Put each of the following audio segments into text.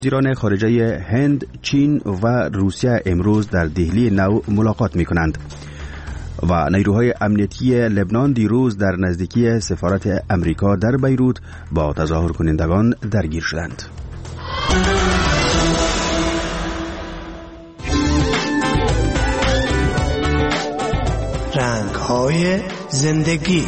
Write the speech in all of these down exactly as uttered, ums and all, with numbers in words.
وزیران خارجه هند، چین و روسیه امروز در دهلی نو ملاقات می کنند و نیروهای امنیتی لبنان دیروز در نزدیکی سفارت امریکا در بیروت با تظاهر کنندگان درگیر شدند. رنگ‌های زندگی.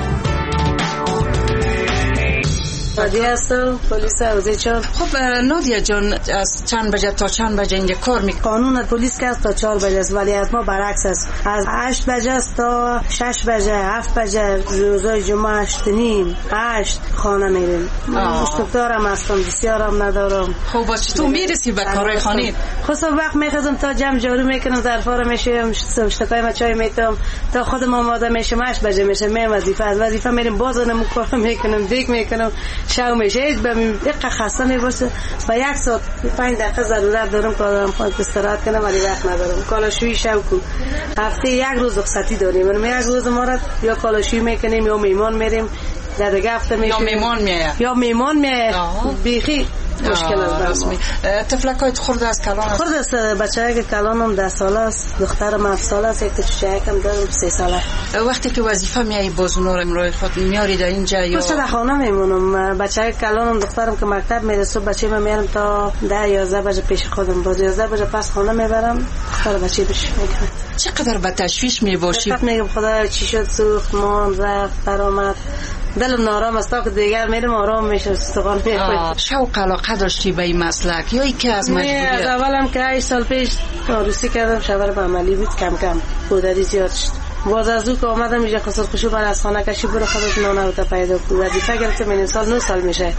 نادیا هستم، پلیس حوزه چهار. خب نادیا جان، از چند بجه تا چند بجه اینجا کار میکنی؟ قانون پلیس که از تا چهار بجه است، ولی ما برعکس است. از هشت بجه است تا شش بجه، هفت بجه، روزای جمعه هشت نیم، هشت خانه میریم. مشتکدارم هستم، بسیارم ندارم. خب چطور میرسی به کارهای خانه؟ خب وقت میخوام تا جمع جارو میکنم، ظرفا رو میشویم، مشتکای ما چای میتم تا خودم آماده میشم. هشت بجه میشه می وظیفه از وظیفه میریم، بازم کار میکنم، دیگ میکنم، شو میشه ببین دقیقه خسته میباشه و یک ساعت پنج دقیقه ضرورت دارم کارم خواهد استراحت کنم ولی وقت ندارم. کالاشویی شو کو هفته یک روز رخصتی داریم، من یک روز ما را یا کالاشویی میکنیم یا میمان میریم در دیگه هفته میشه یا میمان میاد یا میمان میاد بیخی مشکل است. طفلکایت خورده است کلان است؟ خورده است. بچه‌ای که کلانم ده ساله است، دخترم هفت ساله است، یک کوچکم دارم سه ساله. وقتی که وظیفه میای باز اونها رو امروز خود میاری در اینجا یا بچه در خانه میمونم؟ بچه‌ای کلانم دخترم که مکتب میره صبح بچه من میارم تا ده یازده بجه پیش خودم، باز یازده بجه پس خانه میبرم دختر بچه بشه میکنم. چقدر به تشویش میباشی؟ فقط میگم خدا چی شد، سوخت مان رفت درآمد، دلم نارام است تا که دیگر میرم آرام میشه استقامت میخواد. شوق علاقه داشتی به این مسلک یا اینکه از مجبوریت؟ از اولم که هشت سال پیش عروسی کردم شوهرم عملی بود، کم کم بوداری زیاد شد. باز از او که آمدم اینجا خسر خوشو بر از خانه کشی برو خودت نانه رو تا پیدا کنی. وظیفه گرفتم این سال نه سال میشه.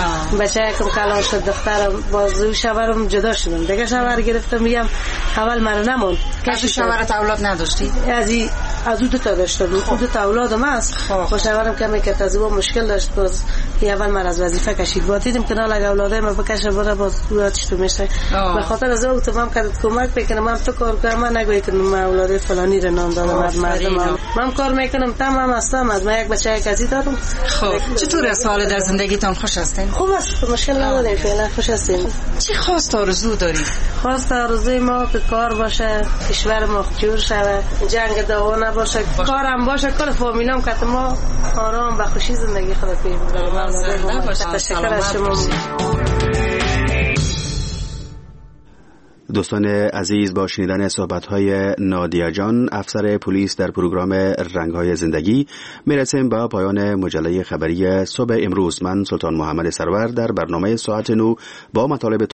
بچه یکم کلان شد، دخترم باز او شوهرم جدا شدم دیگه. شوهر گرفتم میگم اول مرا نمون. از شوهرت اولاد نداشتی؟ از این از او دو تا داشتم. خود دو تا اولادم است. خب شوهرم کمی که تازه مشکل داشت، باز اول من از وظیفه کشید. با دیدم که نه اولادای من بکشه بره باز دوراتش تو میشه. به خاطر از او تمام کردم کمک بکنم. من تو کار کنم، من نگوی که من اولاد فلانی رو نام دادم. من من کار میکنم، تمام هستم. از من یک بچه کسی دارم. خب چطور است حال در زندگیتان؟ خوش هستین؟ خوب است، مشکل نداریم، فعلا خوش هستیم. چی خواست آرزو داری؟ خواست آرزوی ما که کار باشه، کشور ما جور شود، جنگ دعوا نباشه، کارم باشه، کار فامیلام که ما آرام و خوشی زندگی خود پیش ببریم. تشکر از شما. دوستان عزیز، با شنیدن صحبت‌های نادیا جان، افسر پلیس در پروگرام رنگ‌های زندگی، میرسیم به پایان مجله خبری صبح امروز. من سلطان محمد سرور در برنامه ساعت نو با مطالب